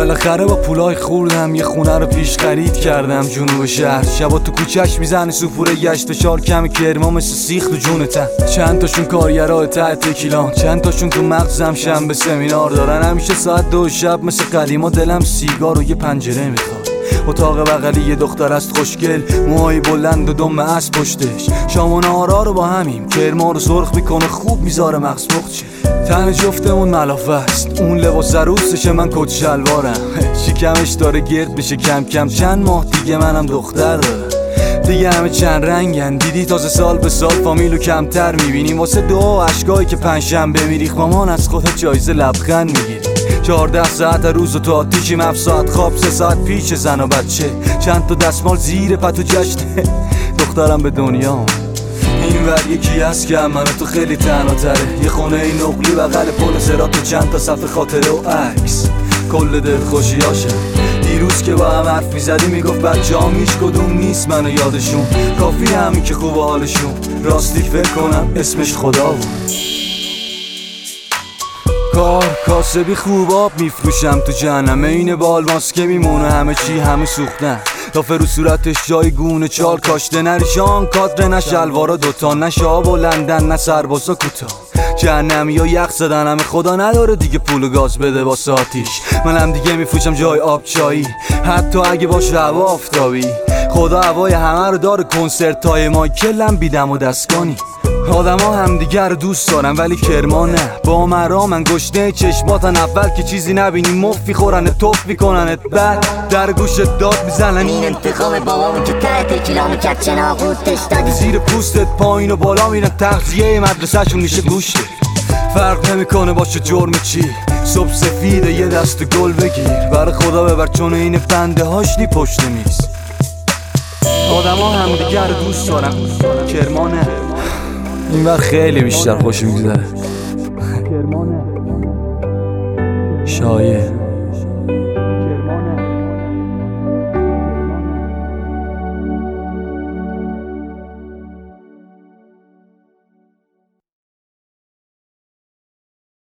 بالاخره با پولای خوردم یه خونه رو پیش خرید کردم جنوب شهر. شبا تو کوچه‌اش میزنه سوپوره گشت و شار کم کرما مثل سیخ تو جونتن. چند تاشون کارگرای ته تکیلان، چند تاشون تو مغزم شنبه سمینار دارن. همیشه ساعت 2 شب مثل قدیما دلم سیگار و یه پنجره میخواد. اتاق بغلی یه دختر است خوشگل، موهای بلند و دم اسب پشتش. شام و نهارا رو با همیم، کرما رو سرخ میکنه خوب میذاره مغز مخچه. تن جفتمون ملافه است، اون لباس عروسشه من کت شلوارم. شکمش داره گرد بشه کم کم، چند ماه دیگه منم دختر دارم. دیگه همه چند رنگن، دیدی تازه سال به سال فامیلو کمتر میبینیم. واسه دعا و عشقایی که پنجشنبه میریخ مامان از خودت جایزه لبخند میگیری. 14 ساعت روز و تو آتیشیم، 7 ساعت خواب، 3 ساعت پیش زن و بچه. چند تا دستمال زیر پتو جشنه دخترم به دنیا. این ور یکی هست که من تو خیلی تنها تره، یه خونه این نقلی بغل پل صراط و چند تا صفحه خاطره و عکس. کل دل خوشیاشم دیروز که با هم حرف میزدی میگفت بچه‌هام هیچ کدوم نیست منو یادشون. کافی همین که خوب حالشون، راستی فکر کنم اسمش خدا بود. کاسبی خوب آب میفروشم تو جهنم، این بال ماسکه میمونه همه چی همه سوختن. دافه رو صورتش جای گونه چال کاشته، نریشان کادر نه شلوارا دوتا، نه شاب و لندن نه سربازا کوتاه. جهنمی ها یخ زدن همه، خدا نداره دیگه پول و گاز بده واسه آتیش. منم دیگه میفروشم جای آب چایی، حتی اگه باشه هوا آفتابی. خدا هوای همه رو داره، کنسرت های مایکلم بیدم و دستگانی. آدم ها همدیگر رو دوست دارن ولی کرما نه. با مرا من گشنه چشماتن، اول که چیزی نبینی مفی خورنه توف میکننت، بعد در گوشت داد میزنن این انتقام بابامون که ته تکیلامو کرد چناغوتش دادی. زیر پوستت پایین و بالا میرن، تغذیه مدرسه‌شون میشه گوشت. فرق نمیکنه باشه جرم چی، صبح سفیده یه دست گل بگیر. برای خدا ببر چون این بنده هاش نی پشت میز. آدم ها همدیگر رو دوست دارن، کرما نه. این وقت خیلی بیشتر خوش میگذره. شایع